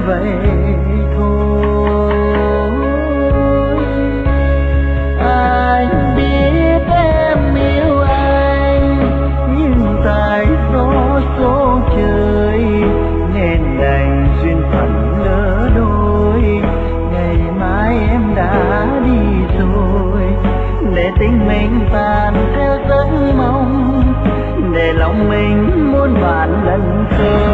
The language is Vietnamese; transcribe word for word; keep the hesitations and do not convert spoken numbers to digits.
vậy thôi. Anh biết em yêu anh, nhưng tại số số trời nên đành duyên phận lỡ đôi. Ngày mai em đã đi rồi, để tình mình tàn theo giấc mong, để lòng mình muôn vàn lần khơi.